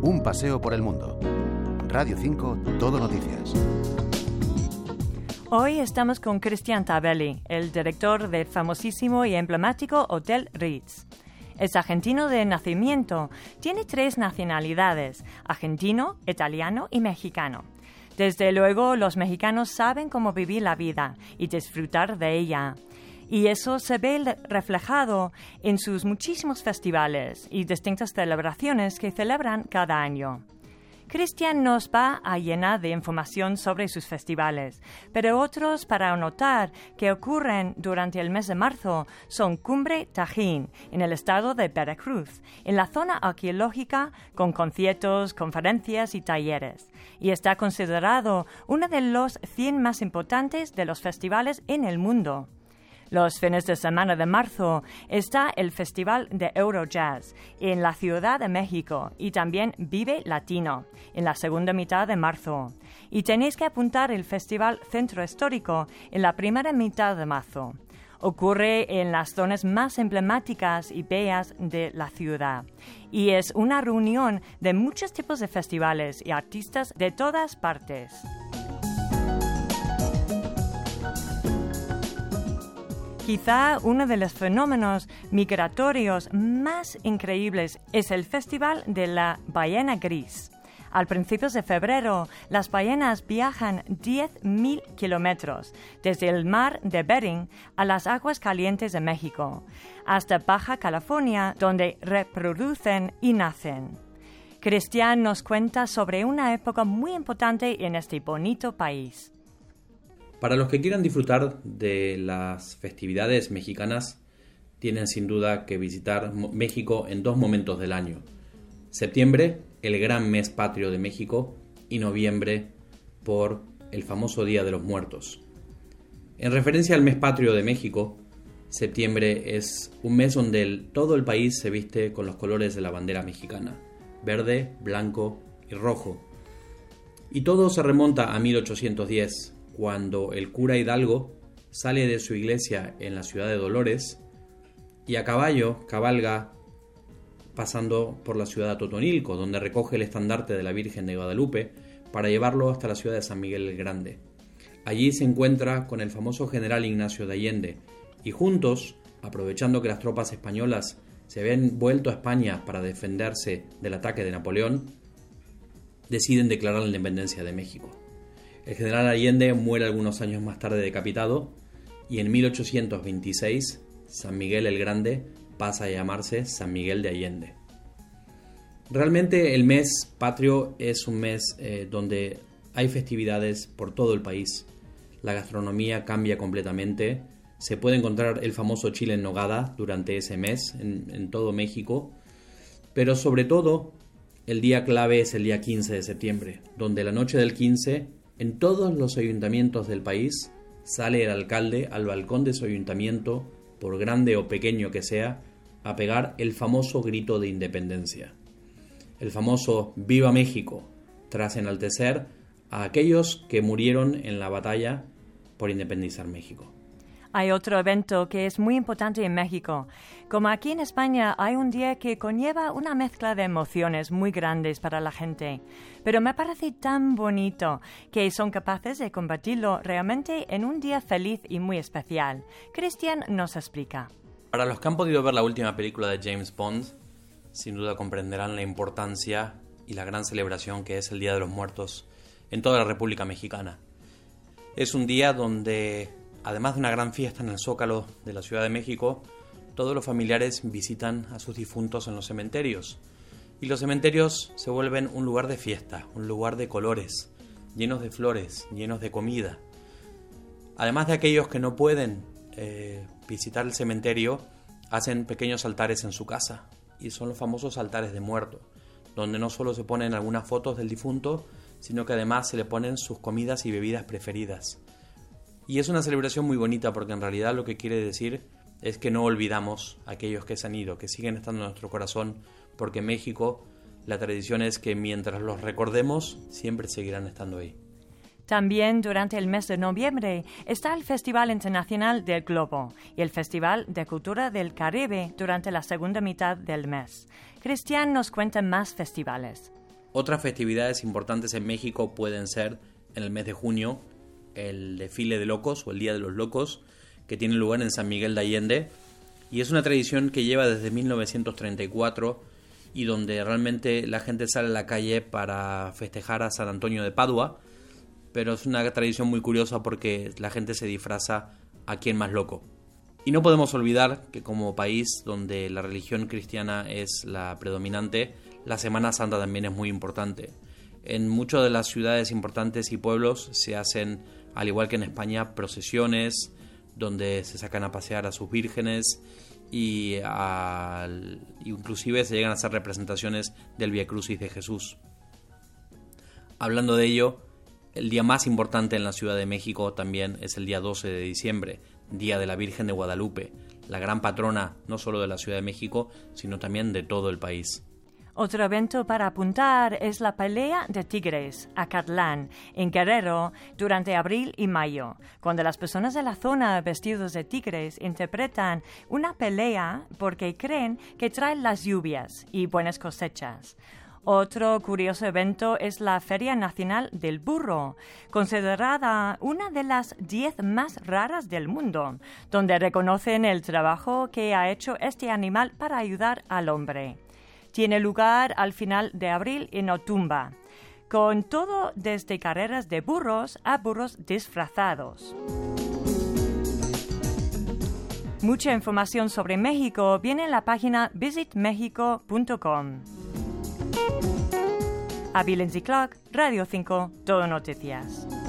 Un paseo por el mundo. Radio 5, Todo Noticias. Hoy estamos con Cristian Tabelli, el director del famosísimo y emblemático Hotel Ritz. Es argentino de nacimiento, tiene 3 nacionalidades, argentino, italiano y mexicano. Desde luego, los mexicanos saben cómo vivir la vida y disfrutar de ella. Y eso se ve reflejado en sus muchísimos festivales y distintas celebraciones que celebran cada año. Cristian nos va a llenar de información sobre sus festivales, pero otros para anotar que ocurren durante el mes de marzo son Cumbre Tajín, en el estado de Veracruz, en la zona arqueológica con conciertos, conferencias y talleres, y está considerado uno de los 100 más importantes de los festivales en el mundo. Los fines de semana de marzo está el Festival de Eurojazz en la Ciudad de México y también Vive Latino en la segunda mitad de marzo. Y tenéis que apuntar el Festival Centro Histórico en la primera mitad de marzo. Ocurre en las zonas más emblemáticas y bellas de la ciudad y es una reunión de muchos tipos de festivales y artistas de todas partes. Quizá uno de los fenómenos migratorios más increíbles es el Festival de la Ballena Gris. Al principios de febrero, las ballenas viajan 10.000 kilómetros desde el mar de Bering a las aguas calientes de México, hasta Baja California, donde reproducen y nacen. Cristian nos cuenta sobre una época muy importante en este bonito país. Para los que quieran disfrutar de las festividades mexicanas, tienen sin duda que visitar México en 2 momentos del año. Septiembre, el gran mes patrio de México, y noviembre, por el famoso Día de los Muertos. En referencia al mes patrio de México, septiembre es un mes donde todo el país se viste con los colores de la bandera mexicana, verde, blanco y rojo. Y todo se remonta a 1810, cuando el cura Hidalgo sale de su iglesia en la ciudad de Dolores y a caballo cabalga pasando por la ciudad de Totonilco, donde recoge el estandarte de la Virgen de Guadalupe para llevarlo hasta la ciudad de San Miguel el Grande. Allí se encuentra con el famoso general Ignacio de Allende y juntos, aprovechando que las tropas españolas se habían vuelto a España para defenderse del ataque de Napoleón, deciden declarar la independencia de México. El general Allende muere algunos años más tarde decapitado y en 1826 San Miguel el Grande pasa a llamarse San Miguel de Allende. Realmente el mes patrio es un mes donde hay festividades por todo el país. La gastronomía cambia completamente. Se puede encontrar el famoso chile en nogada durante ese mes en todo México. Pero sobre todo el día clave es el día 15 de septiembre, donde la noche del 15 en todos los ayuntamientos del país sale el alcalde al balcón de su ayuntamiento, por grande o pequeño que sea, a pegar el famoso grito de independencia. El famoso ¡Viva México!, tras enaltecer a aquellos que murieron en la batalla por independizar México. Hay otro evento que es muy importante en México. Como aquí en España hay un día que conlleva una mezcla de emociones muy grandes para la gente. Pero me parece tan bonito que son capaces de convertirlo realmente en un día feliz y muy especial. Cristian nos explica. Para los que han podido ver la última película de James Bond, sin duda comprenderán la importancia y la gran celebración que es el Día de los Muertos en toda la República Mexicana. Es un día donde, además de una gran fiesta en el Zócalo de la Ciudad de México, todos los familiares visitan a sus difuntos en los cementerios. Y los cementerios se vuelven un lugar de fiesta, un lugar de colores, llenos de flores, llenos de comida. Además de aquellos que no pueden visitar el cementerio, hacen pequeños altares en su casa. Y son los famosos altares de muerto, donde no solo se ponen algunas fotos del difunto, sino que además se le ponen sus comidas y bebidas preferidas. Y es una celebración muy bonita porque en realidad lo que quiere decir es que no olvidamos a aquellos que se han ido, que siguen estando en nuestro corazón, porque en México la tradición es que mientras los recordemos, siempre seguirán estando ahí. También durante el mes de noviembre está el Festival Internacional del Globo y el Festival de Cultura del Caribe durante la segunda mitad del mes. Cristian nos cuenta más festivales. Otras festividades importantes en México pueden ser en el mes de junio el desfile de locos o el Día de los Locos, que tiene lugar en San Miguel de Allende, y es una tradición que lleva desde 1934 y donde realmente la gente sale a la calle para festejar a San Antonio de Padua, pero es una tradición muy curiosa porque la gente se disfraza a quien más loco. Y no podemos olvidar que como país donde la religión cristiana es la predominante, la Semana Santa también es muy importante. En muchas de las ciudades importantes y pueblos se hacen, al igual que en España, procesiones donde se sacan a pasear a sus vírgenes y inclusive se llegan a hacer representaciones del Vía Crucis de Jesús. Hablando de ello, el día más importante en la Ciudad de México también es el día 12 de diciembre, Día de la Virgen de Guadalupe, la gran patrona no solo de la Ciudad de México, sino también de todo el país. Otro evento para apuntar es la pelea de tigres, Acatlán, en Guerrero, durante abril y mayo, cuando las personas de la zona vestidos de tigres interpretan una pelea porque creen que traen las lluvias y buenas cosechas. Otro curioso evento es la Feria Nacional del Burro, considerada una de las 10 más raras del mundo, donde reconocen el trabajo que ha hecho este animal para ayudar al hombre. Tiene lugar al final de abril en Otumba, con todo desde carreras de burros a burros disfrazados. Mucha información sobre México viene en la página visitmexico.com. A Bill & Clark, Radio 5, Todo Noticias.